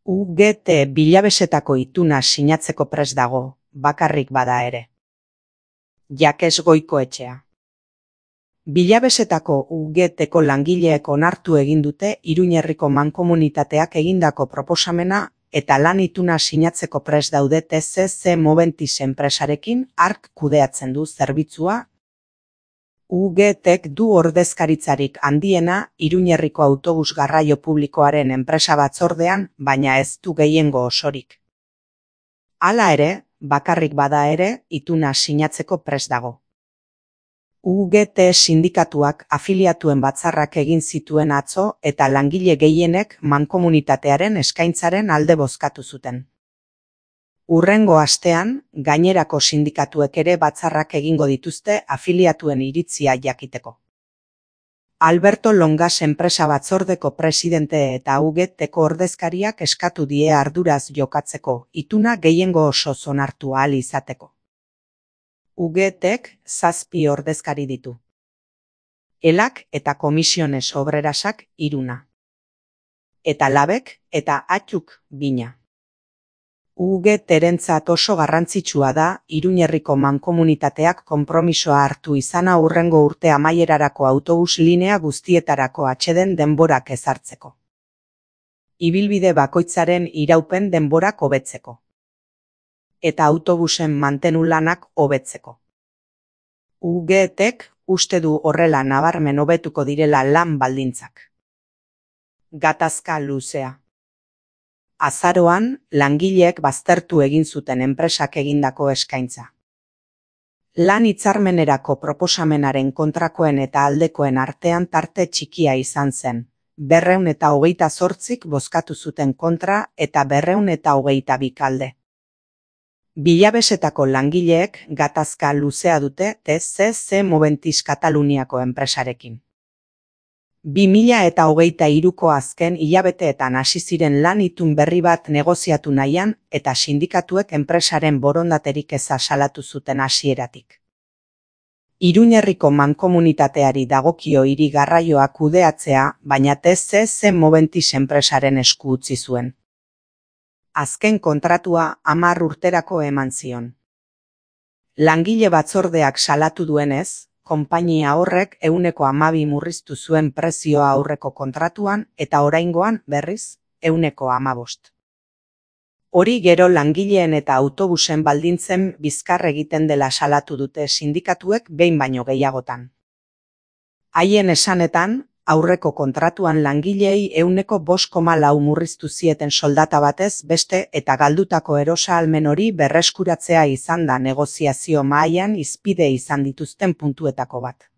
UGT bilabesetako ituna sinatzeko prest dago, bakarrik bada ere. Jakes Goikoetxea. Bilabesetako UGT-ko langileek onartu egin dute Iruñerriko mankomunitateak egindako proposamena eta lan ituna sinatzeko prest daude TCC Moventis enpresarekin hark kudeatzen du zerbitzua. UGT-ek du ordezkaritzarik handiena Iruñerriko autobus garraio publikoaren enpresa batzordean, baina ez du gehiengo osorik. Hala ere, bakarrik bada ere, ituna sinatzeko prest dago. UGT sindikatuak afiliatuen batzarrak egin zituen atzo eta langile gehienek mankomunitatearen eskaintzaren alde bozkatu zuten. Hurrengo astean, gainerako sindikatuek ere batzarrak egingo dituzte afiliatuen iritzia jakiteko. Alberto Longas enpresa batzordeko presidente eta UGT-ko ordezkariak eskatu die arduraz jokatzeko, ituna gehiengo osoz onartu ahal izateko. UGT-ek 7 ordezkari ditu. Elak eta Komisiones Obrerasak 3. Eta Labek eta Atxuk 2. UGT-rentzat oso garrantzitsua da Iruñerriko mankomunitateak konpromisoa hartu izana hurrengo urte amaierarako autobus linea guztietarako atseden denborak ezartzeko. Ibilbide bakoitzaren iraupen denborak hobetzeko. Eta autobusen mantenu lanak hobetzeko. UGT-ek uste du horrela nabarmen hobetuko direla lan baldintzak. Gatazka luzea. Azaroan, langileek baztertu egin zuten enpresak egindako eskaintza. Lan hitzarmenerako proposamenaren kontrakoen eta aldekoen artean tarte txikia izan zen. 228 bozkatu zuten kontra eta 222 alde. Bilabesetako langileek gatazka luzea dute TCC Moventis Kataluniako enpresarekin. 2023ko azken hilabeteetan hasi ziren lan itun berri bat negoziatu nahian eta sindikatuek enpresaren borondaterik eza salatu zuten hasieratik. Iruñerriko mankomunitateari dagokio hiri garraioa kudeatzea, baina TCC Moventis enpresaren esku utzi zuen. Azken kontratua 10 urterako eman zion. Langile batzordeak salatu duenez, konpainia horrek 12% murriztu zuen prezioa aurreko kontratuan eta oraingoan berriz 15%. Hori gero langileen eta autobusen baldintzen bizkar egiten dela salatu dute sindikatuek behin baino gehiagotan. Haien esanetan, aurreko kontratuan langileei 5,4% murriztu zieten soldata batez beste eta galdutako erosahalmen hori berreskuratzea izan da negoziazio mahaian hizpide izan dituzten puntuetako bat.